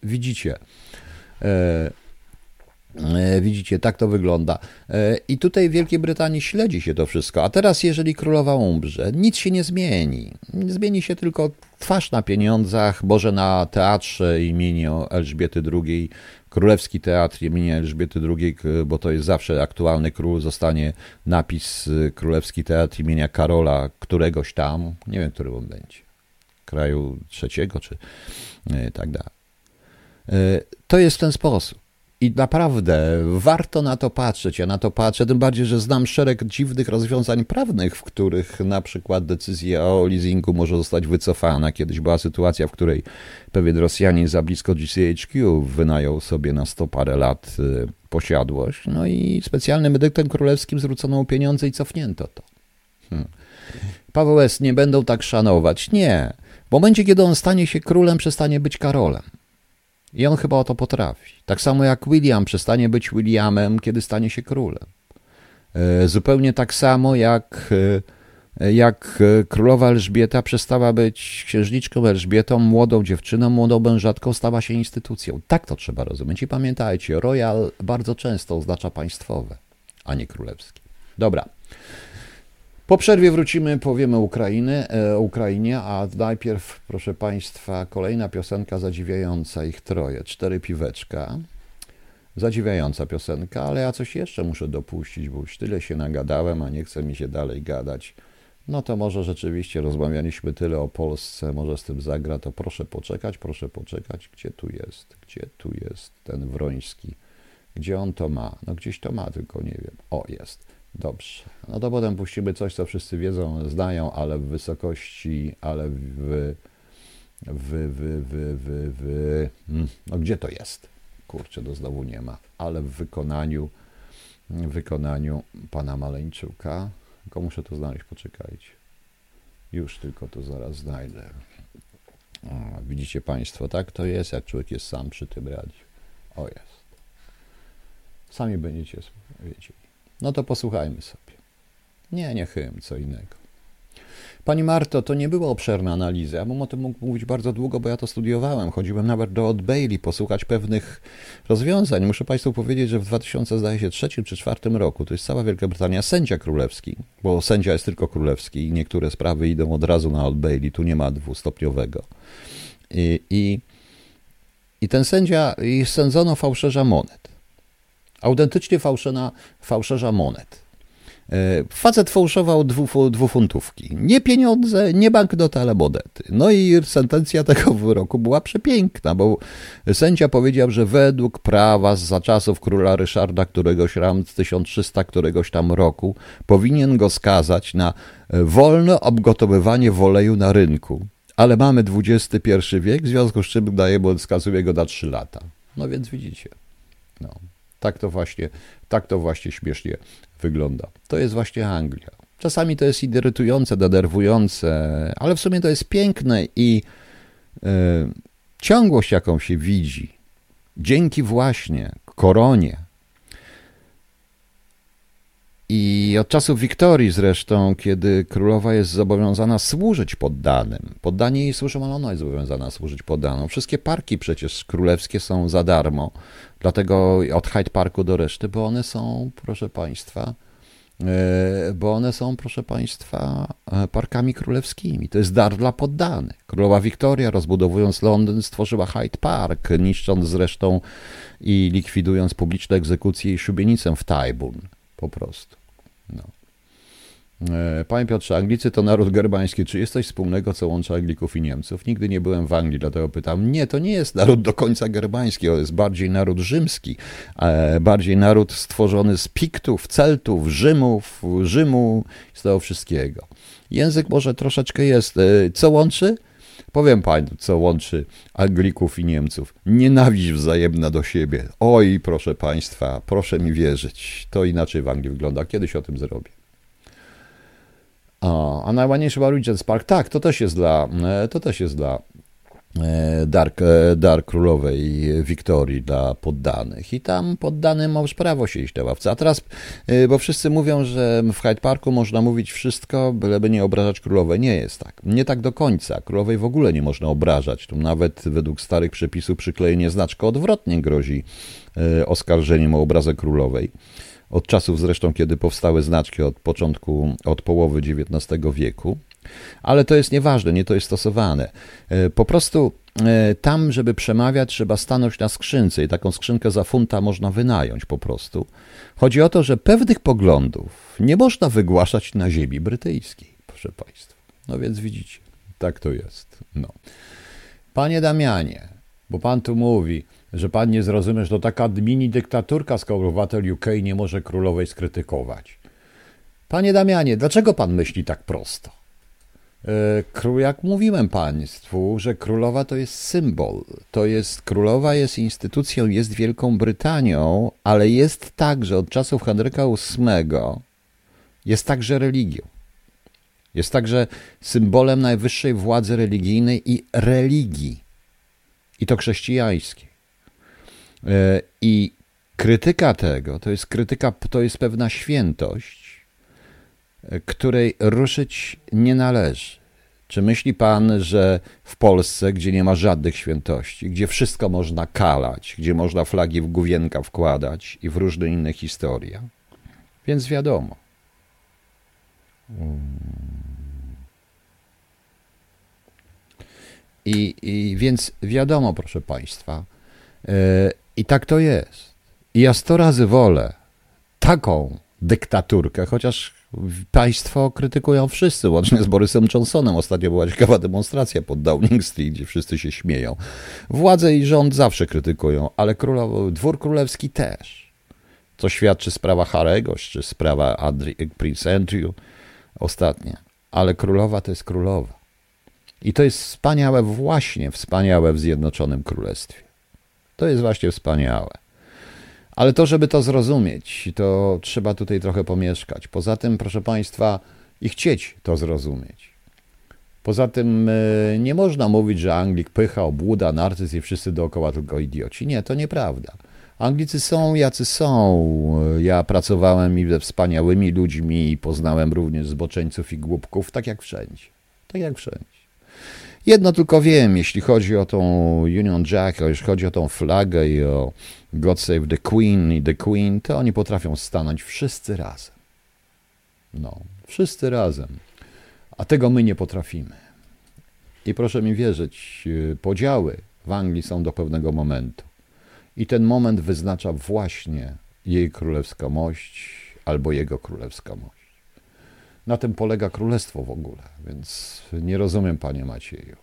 widzicie, tak to wygląda. I tutaj w Wielkiej Brytanii śledzi się to wszystko. A teraz, jeżeli królowa umrze, nic się nie zmieni. Zmieni się tylko twarz na pieniądzach, może na teatrze imienia Elżbiety II, Królewski Teatr imienia Elżbiety II, bo to jest zawsze aktualny król, zostanie napis Królewski Teatr imienia Karola któregoś tam, nie wiem, który on będzie, kraju trzeciego, czy tak dalej. To jest w ten sposób. I naprawdę warto na to patrzeć. Ja na to patrzę, tym bardziej, że znam szereg dziwnych rozwiązań prawnych, w których na przykład decyzja o leasingu może zostać wycofana. Kiedyś była sytuacja, w której pewien Rosjanin za blisko GCHQ wynajął sobie na 100 parę lat posiadłość. No i specjalnym edyktem królewskim zwrócono mu pieniądze i cofnięto to. Paweł S. nie będą tak szanować. Nie. W momencie, kiedy on stanie się królem, przestanie być Karolem. I on chyba o to potrafi. Tak samo jak William przestanie być Williamem, kiedy stanie się królem. Zupełnie tak samo jak królowa Elżbieta przestała być księżniczką Elżbietą, młodą dziewczyną, młodą mężatką, stała się instytucją. Tak to trzeba rozumieć. I pamiętajcie, royal bardzo często oznacza państwowe, a nie królewskie. Dobra. Po przerwie wrócimy, powiemy Ukrainie, a najpierw, proszę Państwa, kolejna piosenka zadziwiająca, ich troje, 4 piweczka. Zadziwiająca piosenka, ale ja coś jeszcze muszę dopuścić, bo już tyle się nagadałem, a nie chce mi się dalej gadać. No to może rzeczywiście rozmawialiśmy tyle o Polsce, może z tym zagra, to proszę poczekać. Gdzie tu jest ten Wroński? Gdzie on to ma? No gdzieś to ma, tylko nie wiem. O, jest. Dobrze. No to potem puścimy coś, co wszyscy wiedzą, znają, ale w wysokości, ale no gdzie to jest? Kurczę, to znowu nie ma. Ale w wykonaniu pana Maleńczuka. Tylko muszę to znaleźć, poczekajcie. Już tylko to zaraz znajdę. O, widzicie Państwo, tak to jest, jak człowiek jest sam przy tym radiu. O, jest. Sami będziecie wiedzieli. No to posłuchajmy sobie. Nie hymn, co innego. Pani Marto, to nie była obszerna analiza. Ja bym o tym mógł mówić bardzo długo, bo ja to studiowałem. Chodziłem nawet do Old Bailey posłuchać pewnych rozwiązań. Muszę Państwu powiedzieć, że w 2003 czy 2004 roku, to jest cała Wielka Brytania, sędzia królewski, bo sędzia jest tylko królewski i niektóre sprawy idą od razu na Old Bailey, tu nie ma dwustopniowego. I ten sędzia, sędzono fałszerza monet. Autentycznie fałszerza monet. Facet fałszował dwufuntówki. Nie pieniądze, nie banknoty, ale monety. No i sentencja tego wyroku była przepiękna, bo sędzia powiedział, że według prawa za czasów króla Ryszarda któregoś tam z 1300 któregoś tam roku powinien go skazać na wolne obgotowywanie woleju na rynku. Ale mamy XXI wiek, w związku z czym skazuje go na 3 lata. No więc widzicie. No. Tak to właśnie śmiesznie wygląda. To jest właśnie Anglia. Czasami to jest irytujące, denerwujące, ale w sumie to jest piękne i ciągłość, jaką się widzi, dzięki właśnie koronie i od czasów Wiktorii zresztą, kiedy królowa jest zobowiązana służyć poddanym. Poddani jej służą, ale ona jest zobowiązana służyć poddaną. Wszystkie parki przecież królewskie są za darmo, dlatego od Hyde Parku do reszty, bo one są, proszę Państwa, parkami królewskimi. To jest dar dla poddanych. Królowa Wiktoria, rozbudowując Londyn, stworzyła Hyde Park, niszcząc zresztą i likwidując publiczne egzekucje i szubienicę w Tyburn. Po prostu. No. Panie Piotrze, Anglicy to naród germański. Czy jest coś wspólnego, co łączy Anglików i Niemców? Nigdy nie byłem w Anglii, dlatego pytam. Nie, to nie jest naród do końca germański, to jest bardziej naród rzymski. Bardziej naród stworzony z Piktów, Celtów, Rzymu, z tego wszystkiego. Język może troszeczkę jest. Co łączy? Powiem Panu, co łączy Anglików i Niemców. Nienawiść wzajemna do siebie. Oj, proszę Państwa, proszę mi wierzyć. To inaczej w Anglii wygląda. Kiedyś o tym zrobię. A najładniejszy był Regent's Park. Tak, to też jest dla dar królowej Wiktorii dla poddanych. I tam poddany ma już prawo siedzieć na ławce. A teraz, bo wszyscy mówią, że w Hyde Parku można mówić wszystko, byleby nie obrażać królowej. Nie jest tak. Nie tak do końca. Królowej w ogóle nie można obrażać. Tu nawet według starych przepisów przyklejenie znaczka odwrotnie grozi oskarżeniem o obrazę królowej. Od czasów zresztą, kiedy powstały znaczki od połowy XIX wieku. Ale to jest nieważne, nie to jest stosowane. Po prostu tam, żeby przemawiać, trzeba stanąć na skrzynce i taką skrzynkę za funta można wynająć po prostu. Chodzi o to, że pewnych poglądów nie można wygłaszać na ziemi brytyjskiej, proszę Państwa. No więc widzicie, tak to jest. No. Panie Damianie, bo Pan tu mówi, że Pan nie zrozumie, że to taka mini dyktaturka, skoro obywatel UK nie może królowej skrytykować. Panie Damianie, dlaczego Pan myśli tak prosto? Jak mówiłem Państwu, że królowa to jest symbol, królowa jest instytucją, jest Wielką Brytanią, ale jest także od czasów Henryka VIII, jest także religią. Jest także symbolem najwyższej władzy religijnej i religii, i to chrześcijańskiej. I krytyka tego, to jest pewna świętość, której ruszyć nie należy. Czy myśli Pan, że w Polsce, gdzie nie ma żadnych świętości, gdzie wszystko można kalać, gdzie można flagi w główienka wkładać i w różne inne historie? Więc wiadomo. Więc wiadomo, proszę Państwa, i tak to jest. I ja 100 razy wolę taką dyktaturkę, chociaż państwo krytykują wszyscy, łącznie z Borysem Johnsonem. Ostatnio była ciekawa demonstracja pod Downing Street, gdzie wszyscy się śmieją. Władzę i rząd zawsze krytykują, ale dwór królewski też. Co świadczy sprawa Harry'ego, czy sprawa Prince Andrew ostatnia. Ale królowa to jest królowa. I to jest wspaniałe w Zjednoczonym Królestwie. To jest właśnie wspaniałe. Ale to, żeby to zrozumieć, to trzeba tutaj trochę pomieszkać. Poza tym, proszę Państwa, i chcieć to zrozumieć. Poza tym nie można mówić, że Anglik pycha, obłuda, narcyzm i wszyscy dookoła tylko idioci. Nie, to nieprawda. Anglicy są, jacy są. Ja pracowałem i ze wspaniałymi ludźmi i poznałem również zboczeńców i głupków, tak jak wszędzie. Tak jak wszędzie. Jedno tylko wiem, jeśli chodzi o tą Union Jack, jeśli chodzi o tą flagę i o God Save the Queen i The Queen, to oni potrafią stanąć wszyscy razem. No, wszyscy razem. A tego my nie potrafimy. I proszę mi wierzyć, podziały w Anglii są do pewnego momentu. I ten moment wyznacza właśnie jej królewska mość albo jego królewska mość. Na tym polega królestwo w ogóle, więc nie rozumiem, panie Macieju.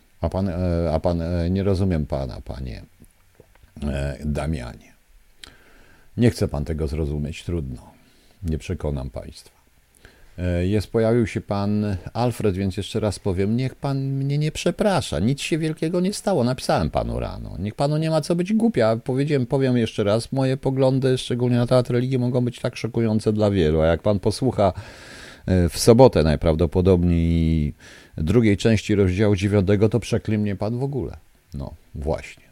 Nie rozumiem pana, panie Damianie. Nie chce pan tego zrozumieć, trudno. Nie przekonam państwa. Pojawił się pan Alfred, więc jeszcze raz powiem, niech pan mnie nie przeprasza, nic się wielkiego nie stało, napisałem panu rano, niech panu nie ma co być głupia, powiem jeszcze raz, moje poglądy, szczególnie na temat religii, mogą być tak szokujące dla wielu, a jak pan posłucha w sobotę najprawdopodobniej drugiej części rozdziału 9, to przekli mnie pan w ogóle. No, właśnie.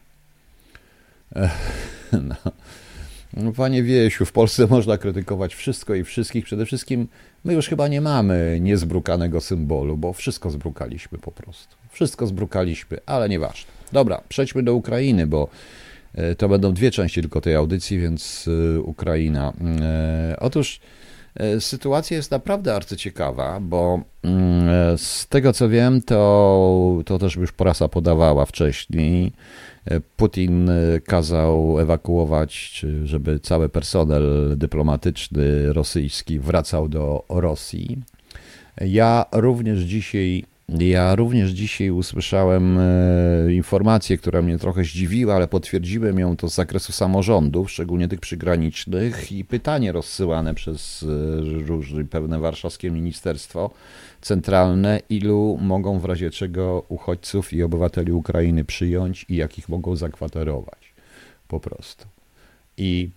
No. Panie Wiesiu, w Polsce można krytykować wszystko i wszystkich. Przede wszystkim my już chyba nie mamy niezbrukanego symbolu, bo wszystko zbrukaliśmy po prostu. Wszystko zbrukaliśmy, ale nieważne. Dobra, przejdźmy do Ukrainy, bo to będą 2 części tylko tej audycji, więc Ukraina. Otóż sytuacja jest naprawdę arcyciekawa, bo z tego co wiem, to też już prasa podawała wcześniej. Putin kazał ewakuować, żeby cały personel dyplomatyczny rosyjski wracał do Rosji. Ja również dzisiaj usłyszałem informację, która mnie trochę zdziwiła, ale potwierdziłem ją to z zakresu samorządów, szczególnie tych przygranicznych, i pytanie rozsyłane przez pewne warszawskie ministerstwo centralne, ilu mogą w razie czego uchodźców i obywateli Ukrainy przyjąć i jakich mogą zakwaterować po prostu. I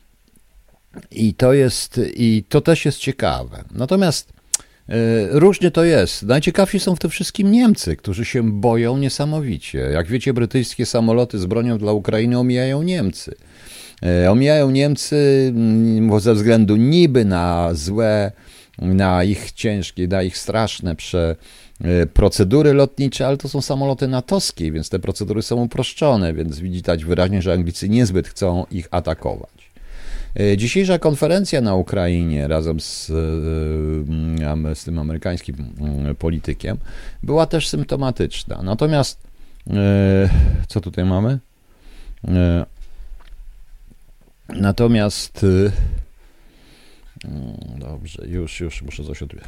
to też jest ciekawe. Natomiast różnie to jest. Najciekawsi są w tym wszystkim Niemcy, którzy się boją niesamowicie. Jak wiecie, brytyjskie samoloty z bronią dla Ukrainy omijają Niemcy. Omijają Niemcy ze względu niby na złe, na ich ciężkie, na ich straszne procedury lotnicze, ale to są samoloty natowskie, więc te procedury są uproszczone, więc widać wyraźnie, że Anglicy niezbyt chcą ich atakować. Dzisiejsza konferencja na Ukrainie razem z tym amerykańskim politykiem była też symptomatyczna. Natomiast co tutaj mamy? Natomiast dobrze, już muszę coś odwiedzić.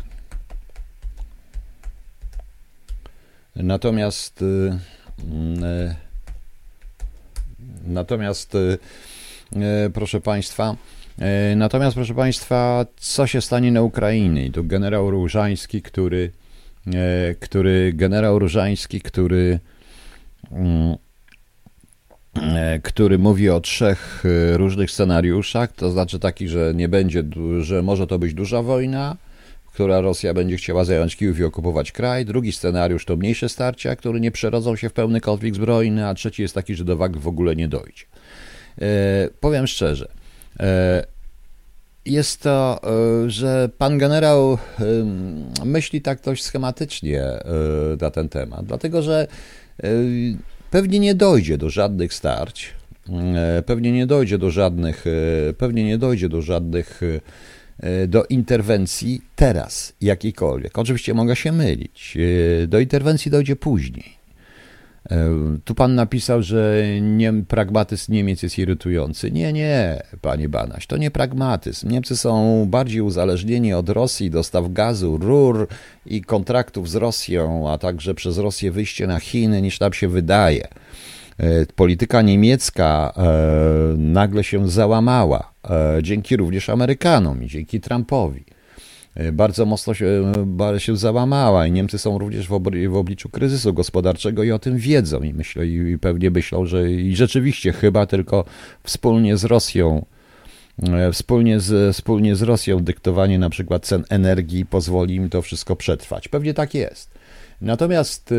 Natomiast proszę Państwa, co się stanie na Ukrainie? I tu generał Różański, który mówi o 3 różnych scenariuszach, to znaczy taki, że nie będzie, że może to być duża wojna, która Rosja będzie chciała zająć Kijów i okupować kraj. Drugi scenariusz to mniejsze starcia, które nie przerodzą się w pełny konflikt zbrojny, a trzeci jest taki, że do walk w ogóle nie dojdzie. Powiem szczerze, jest to, że pan generał myśli tak dość schematycznie na ten temat, dlatego że pewnie nie dojdzie do żadnych starć, do interwencji teraz jakiejkolwiek. Oczywiście mogę się mylić. Do interwencji dojdzie później. Tu pan napisał, że pragmatyzm Niemiec jest irytujący. Nie, panie Banaś, to nie pragmatyzm. Niemcy są bardziej uzależnieni od Rosji, dostaw gazu, rur i kontraktów z Rosją, a także przez Rosję wyjście na Chiny, niż nam się wydaje. Polityka niemiecka nagle się załamała, dzięki również Amerykanom i dzięki Trumpowi. Bardzo mocno się załamała i Niemcy są również w obliczu kryzysu gospodarczego i o tym wiedzą i myślę, i pewnie myślą, że i rzeczywiście chyba tylko wspólnie z Rosją, wspólnie z Rosją dyktowanie na przykład cen energii pozwoli im to wszystko przetrwać. Pewnie tak jest. Natomiast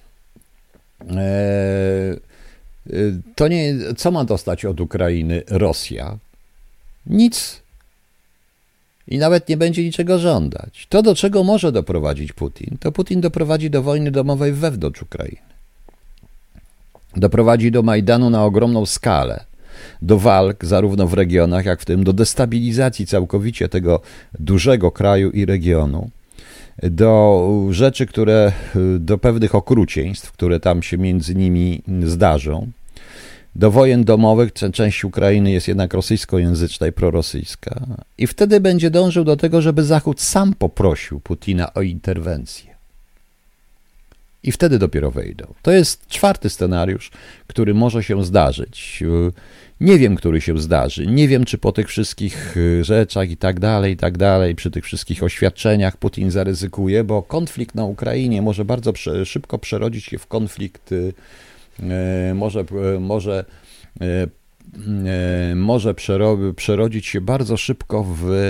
to nie, co ma dostać od Ukrainy Rosja? Nic. i nawet nie będzie niczego żądać. To, do czego może doprowadzić Putin, to Putin doprowadzi do wojny domowej wewnątrz Ukrainy. Doprowadzi do Majdanu na ogromną skalę, do walk zarówno w regionach, jak w tym do destabilizacji całkowicie tego dużego kraju i regionu, do rzeczy, do pewnych okrucieństw, które tam się między nimi zdarzą, do wojen domowych. Część Ukrainy jest jednak rosyjskojęzyczna i prorosyjska. I wtedy będzie dążył do tego, żeby Zachód sam poprosił Putina o interwencję. I wtedy dopiero wejdą. To jest czwarty scenariusz, który może się zdarzyć. Nie wiem, który się zdarzy. Nie wiem, czy po tych wszystkich rzeczach i tak dalej, przy tych wszystkich oświadczeniach Putin zaryzykuje, bo konflikt na Ukrainie może bardzo szybko przerodzić się w konflikt, może przerodzić się bardzo szybko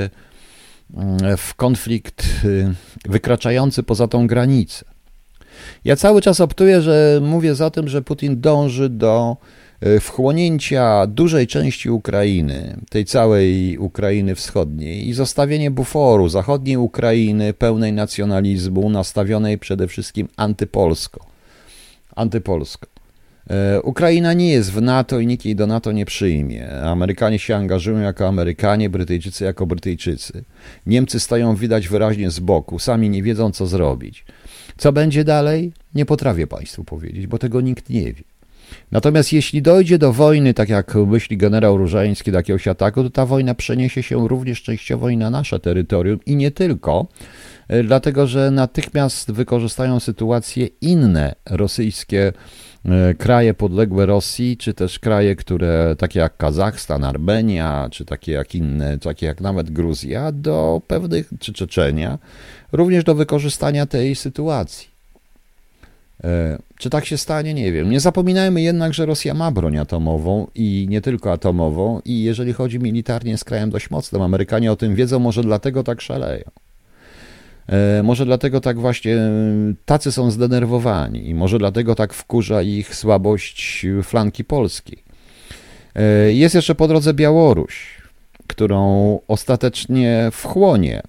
w konflikt wykraczający poza tą granicę. Ja cały czas optuję, że mówię za tym, że Putin dąży do wchłonięcia dużej części Ukrainy, tej całej Ukrainy wschodniej i zostawienie buforu zachodniej Ukrainy pełnej nacjonalizmu, nastawionej przede wszystkim antypolsko. Ukraina nie jest w NATO i nikt jej do NATO nie przyjmie. Amerykanie się angażują jako Amerykanie, Brytyjczycy jako Brytyjczycy. Niemcy stoją widać wyraźnie z boku, sami nie wiedzą, co zrobić. Co będzie dalej? Nie potrafię Państwu powiedzieć, bo tego nikt nie wie. Natomiast jeśli dojdzie do wojny, tak jak myśli generał Różański, do jakiegoś ataku, to ta wojna przeniesie się również częściowo i na nasze terytorium i nie tylko, dlatego że natychmiast wykorzystają sytuację inne rosyjskie kraje podległe Rosji, czy też kraje, które takie jak Kazachstan, Armenia, czy takie jak inne, takie jak nawet Gruzja, do pewnych, czy Czeczenia, również do wykorzystania tej sytuacji. Czy tak się stanie? Nie wiem. Nie zapominajmy jednak, że Rosja ma broń atomową i nie tylko atomową i jeżeli chodzi militarnie jest krajem dość mocnym. Amerykanie o tym wiedzą, może dlatego tak szaleją. Może dlatego tak właśnie tacy są zdenerwowani i może dlatego tak wkurza ich słabość flanki polskiej. Jest jeszcze po drodze Białoruś, którą ostatecznie wchłonie.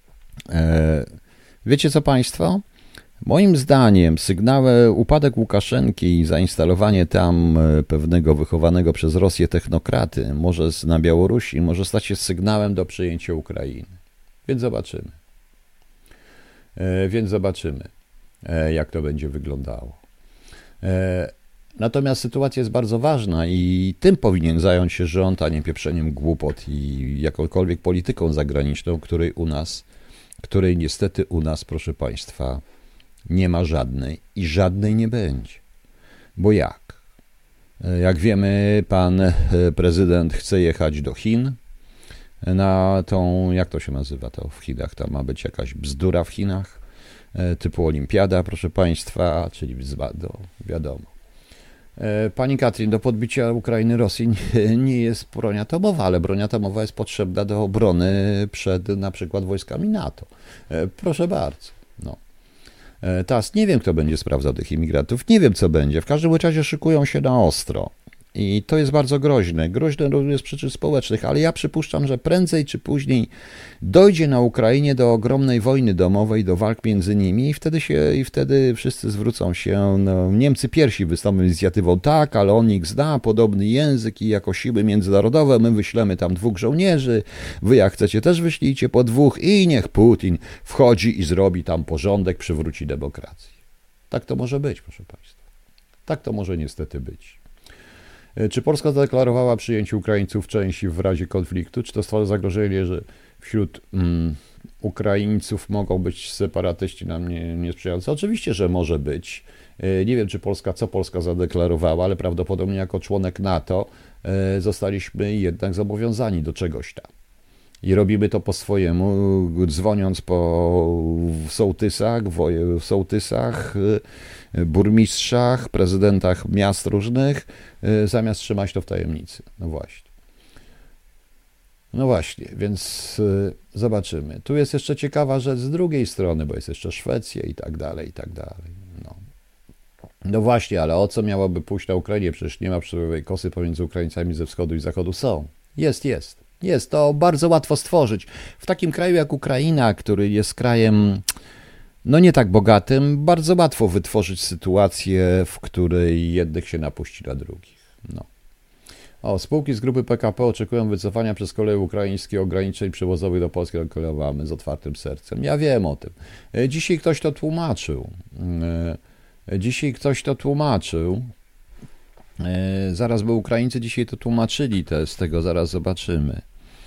Wiecie co Państwo? Moim zdaniem upadek Łukaszenki i zainstalowanie tam pewnego wychowanego przez Rosję technokraty na Białorusi może stać się sygnałem do przyjęcia Ukrainy. Więc zobaczymy, jak to będzie wyglądało. Natomiast sytuacja jest bardzo ważna i tym powinien zająć się rząd, a nie pieprzeniem głupot i jakąkolwiek polityką zagraniczną, której niestety u nas, proszę Państwa, nie ma żadnej i żadnej nie będzie. Bo jak? Jak wiemy, pan prezydent chce jechać do Chin na tą, jak to się nazywa to w Chinach, tam ma być jakaś bzdura w Chinach, typu olimpiada, proszę Państwa, czyli wiadomo. Pani Katrin, do podbicia Ukrainy Rosji nie jest broń atomowa, ale broń atomowa jest potrzebna do obrony przed na przykład wojskami NATO. Proszę bardzo. No. Teraz nie wiem, kto będzie sprawdzał tych imigrantów, nie wiem, co będzie. W każdym razie szykują się na ostro. I to jest bardzo groźne. Groźne również z przyczyn społecznych, ale ja przypuszczam, że prędzej czy później dojdzie na Ukrainie do ogromnej wojny domowej, do walk między nimi i wtedy wszyscy zwrócą się. No, Niemcy pierwsi wystąpią z inicjatywą, tak, ale on ich zna, podobny język i jako siły międzynarodowe my wyślemy tam 2 żołnierzy, wy jak chcecie też wyślijcie po 2 i niech Putin wchodzi i zrobi tam porządek, przywróci demokrację. Tak to może być, proszę Państwa. Tak to może niestety być. Czy Polska zadeklarowała przyjęcie Ukraińców w części w razie konfliktu? Czy to stwarza zagrożenie, że wśród Ukraińców mogą być separatyści nam niesprzyjający? Oczywiście, że może być. Nie wiem, co Polska zadeklarowała, ale prawdopodobnie jako członek NATO zostaliśmy jednak zobowiązani do czegoś tam. I robimy to po swojemu, dzwoniąc po sołtysach, burmistrzach, prezydentach miast różnych, zamiast trzymać to w tajemnicy. No właśnie, więc zobaczymy. Tu jest jeszcze ciekawa rzecz z drugiej strony, bo jest jeszcze Szwecja i tak dalej, i tak dalej. No właśnie, ale o co miałoby pójść na Ukrainie? Przecież nie ma przysłowiowej kosy pomiędzy Ukraińcami ze wschodu i zachodu. Są. Jest. Jest to bardzo łatwo stworzyć. W takim kraju jak Ukraina, który jest krajem no nie tak bogatym, bardzo łatwo wytworzyć sytuację, w której jednych się napuści na drugich. No. Spółki z grupy PKP oczekują wycofania przez koleje ukraińskie ograniczeń przewozowych do Polski. Mamy z otwartym sercem. Ja wiem o tym. Dzisiaj ktoś to tłumaczył. Zaraz, bo Ukraińcy dzisiaj to tłumaczyli, z tego zaraz zobaczymy.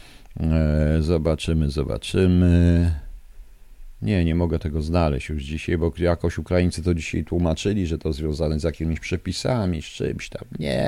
Zobaczymy. Nie mogę tego znaleźć już dzisiaj, bo jakoś Ukraińcy to dzisiaj tłumaczyli, że to związane z jakimiś przepisami, z czymś tam.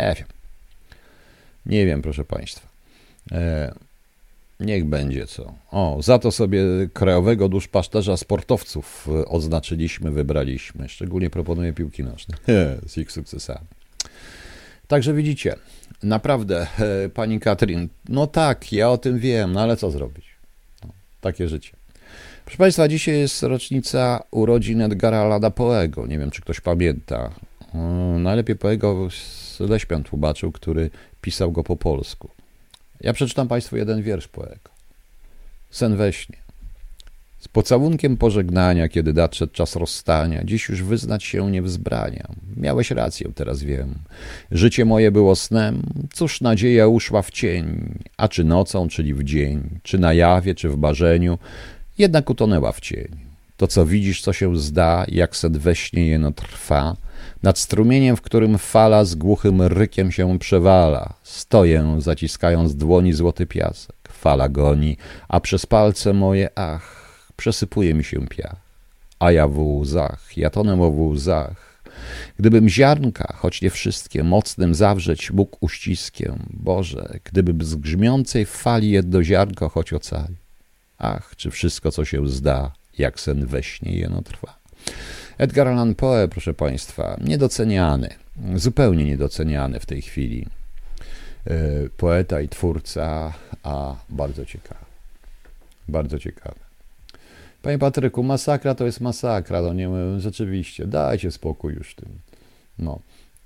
Nie wiem, proszę Państwa. Niech będzie co. Za to sobie krajowego duszpasterza sportowców odznaczyliśmy, wybraliśmy. Szczególnie proponuję piłki nożne z ich sukcesami. Także widzicie, naprawdę, pani Katrin, no tak, ja o tym wiem, no ale co zrobić? Takie życie. Proszę Państwa, dzisiaj jest rocznica urodzin Edgara Allana Poego. Nie wiem, czy ktoś pamięta. Najlepiej Poego Leśmian tłumaczył, który pisał go po polsku. Ja przeczytam Państwu jeden wiersz Poego. Sen we śnie. Z pocałunkiem pożegnania, kiedy nadszedł czas rozstania, dziś już wyznać się nie wzbraniam. Miałeś rację, teraz wiem. Życie moje było snem, cóż nadzieja uszła w cień, a czy nocą, czyli w dzień, czy na jawie, czy w marzeniu, jednak utonęła w cieniu. To, co widzisz, co się zda, jak sen we śnie jeno trwa, nad strumieniem, w którym fala z głuchym rykiem się przewala. Stoję, zaciskając dłoni złoty piasek. Fala goni, a przez palce moje, przesypuje mi się piach. A ja w łzach, ja tonę w łzach. Gdybym ziarnka, choć nie wszystkie, mocnym zawrzeć mógł uściskiem. Boże, gdybym z grzmiącej fali jedno ziarnko choć ocali. Czy wszystko, co się zda, jak sen we śnie jeno trwa. Edgar Allan Poe, proszę Państwa, niedoceniany, zupełnie niedoceniany w tej chwili. Poeta i twórca, a bardzo ciekawy. Bardzo ciekawy. Panie Patryku, masakra to jest masakra, no nie, rzeczywiście, dajcie spokój już tym. No.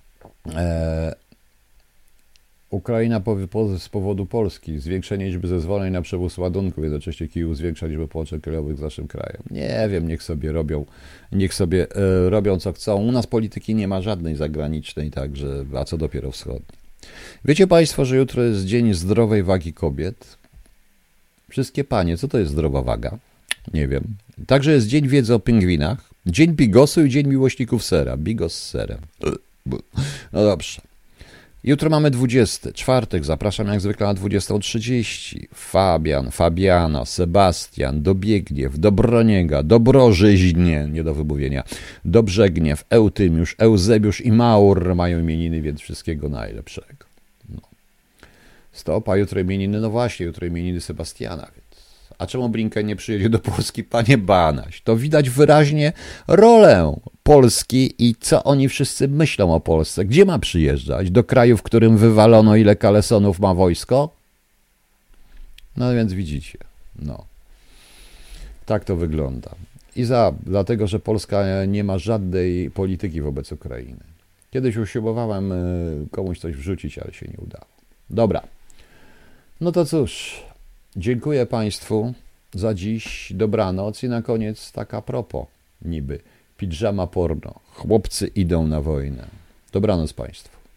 Ukraina z powodu Polski, zwiększenie liczby zezwoleń na przewóz ładunków, jednocześnie Kijów zwiększa liczbę połączeń kolejowych z naszym krajem. Nie wiem, niech sobie robią co chcą. U nas polityki nie ma żadnej zagranicznej, także, a co dopiero wschodniej. Wiecie Państwo, że jutro jest Dzień Zdrowej Wagi Kobiet? Wszystkie panie, co to jest zdrowa waga? Nie wiem. Także jest Dzień Wiedzy o pingwinach, Dzień Bigosu i Dzień Miłośników Sera. Bigos z serem. No dobrze. Jutro mamy 20, czwartek, zapraszam jak zwykle na 20:30. Fabian, Fabiana, Sebastian, Dobiegniew, Dobroniega, Dobrożyźnie, nie do wymówienia, Dobrzegniew, Eutymiusz, Eusebiusz i Maur mają imieniny, więc wszystkiego najlepszego. No. Stopa, jutro imieniny, no właśnie, jutro imieniny Sebastiana, więc. A czemu Blinken nie przyjedzie do Polski, panie Banaś? To widać wyraźnie rolę Polski i co oni wszyscy myślą o Polsce. Gdzie ma przyjeżdżać? Do kraju, w którym wywalono ile kalesonów ma wojsko? No więc widzicie, no. Tak to wygląda. Dlatego, że Polska nie ma żadnej polityki wobec Ukrainy. Kiedyś usiłowałem komuś coś wrzucić, ale się nie udało. Dobra. No to cóż, dziękuję Państwu za dziś. Dobranoc i na koniec taka propos niby. Pidżama porno. Chłopcy idą na wojnę. Dobranoc Państwu.